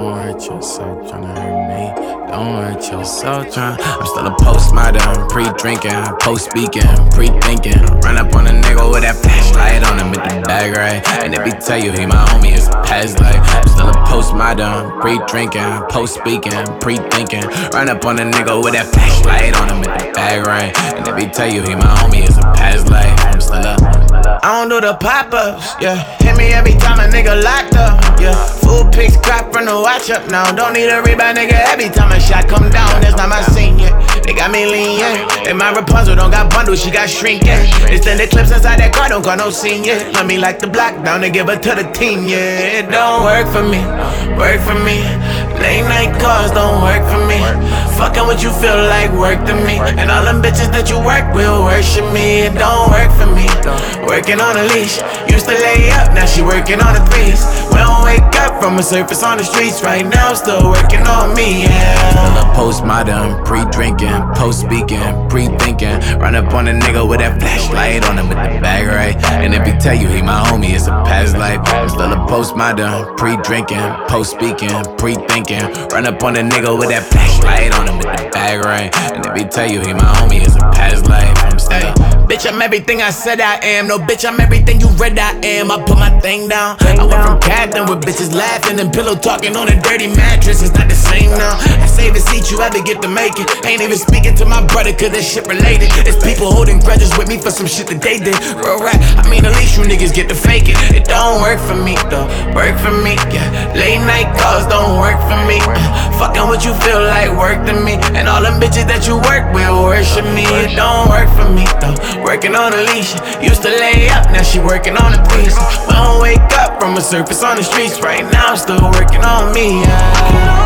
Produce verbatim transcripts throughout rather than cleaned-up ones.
Don't hurt yourself tryna hurt me. Don't hurt yourself tryna. I'm still a postmodern, pre-drinking, post-speaking, pre-thinking. Run up on a nigga with that flashlight on him with the bag right. And if he tell you he my homie, it's a past life. I'm still a postmodern, pre-drinking, post-speaking, pre-thinking. Run up on a nigga with that flashlight on him with the bag right. And if he tell you he my homie, it's a past life. I'm still a. I don't do the pop-ups, yeah. Hit me every time a nigga locked up, yeah. Full pics crop from the watch up now. Don't need a rebound, nigga. Every time a shot come down, that's not my scene, yeah. They got me lean, yeah. And my Rapunzel don't got bundles, she got shrink, yeah. Extended clips inside that car, don't call no scene, yeah. Let me like the block down to give her to the team, yeah. It don't work for me, work for me. Late night calls don't work for me. Fucking what you feel like work to me. And all them bitches that you work will worship me. It don't work for me. Working on a leash. Used to lay up, now she working on the threes. We don't wake up from a surface on the streets. Right now, still working on me, yeah. Still a postmodern, pre-drinking, post-speaking, pre-thinking. Run up on a nigga with that flashlight on him with the bag right. And if he tell you he my homie, it's a past life. I'm still a postmodern, pre-drinking, post-speaking, pre-thinking. Run up on a nigga with that flashlight on him with the bag right. And if he tell you he my homie, it's a past life. I'm still. Bitch, I'm everything I said I am. No, bitch, I'm everything you read I am. I put my thing down. I went from captain with bitches laughing and pillow talking on a dirty mattress. It's not the same now. I save a seat you ever get to make it. Ain't even speaking to my brother cause that shit related. It's people holding grudges with me for some shit that they did. Real rap, I mean at least you niggas get to fake it. It don't work for me though, work for me, yeah. Late night calls don't work for me. uh, Fucking what you feel like work to me. And all them bitches that you work will worship me. It don't work for me though, working on a leash. Used to lay up, now she working on the threes. We don't wake up from a surface on the streets. Right now I'm still working on me, yeah.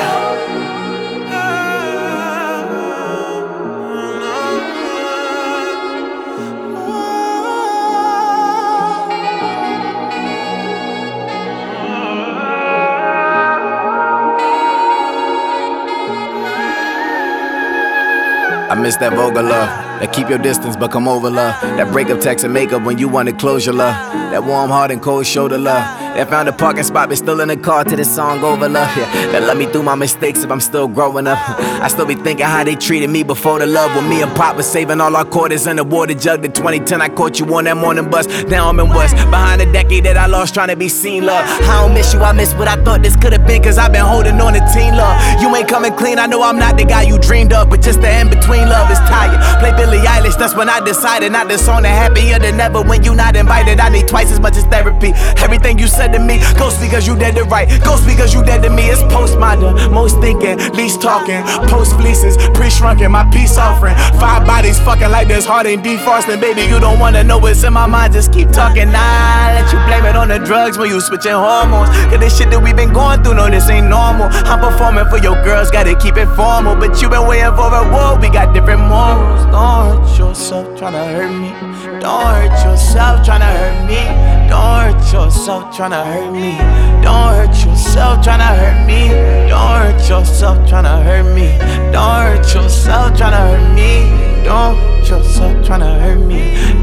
I miss that vulgar love, that keep your distance but come over love. That breakup text and makeup when you wanna close your love. That warm heart and cold shoulder love. That found a parking spot but still in the car till this song over love. Yeah, that let me through my mistakes if I'm still growing up. I still be thinking how they treated me before the love. When me and Pop was saving all our quarters in the water jug. The twenty ten I caught you on that morning bus. Now I'm in what's behind a decade that I lost trying to be seen, love. I don't miss you, I miss what I thought this could have been. Cause I've been holding on to teen love. You ain't coming clean, I know I'm not the guy you dreamed of. But just the in-between love is tired. Play Billie Eilish, that's when I decided not the song that happier than ever. When you not invited, I need twice as much as therapy. Everything you said to me, ghost because you dead to right, ghost because you dead to me. It's postmodern, most thinking, least talking. Post fleeces, pre-shrunken, my peace offering. Five bodies fucking like this heart ain't defrosting. Baby, you don't wanna know what's in my mind, just keep talking. Nah, let you blame it on the drugs when you switching hormones. Cause this shit that we been going through, no, this ain't normal. I'm performing for your girls, gotta keep it formal. But you been waiting for a war, we got different morals. Don't hurt yourself tryna hurt me. Don't hurt yourself tryna hurt me. Don't hurt yourself tryna hurt me. Don't hurt yourself tryna hurt me. Don't hurt yourself tryna hurt me. Don't hurt yourself tryna hurt me. Don't hurt yourself tryna hurt me.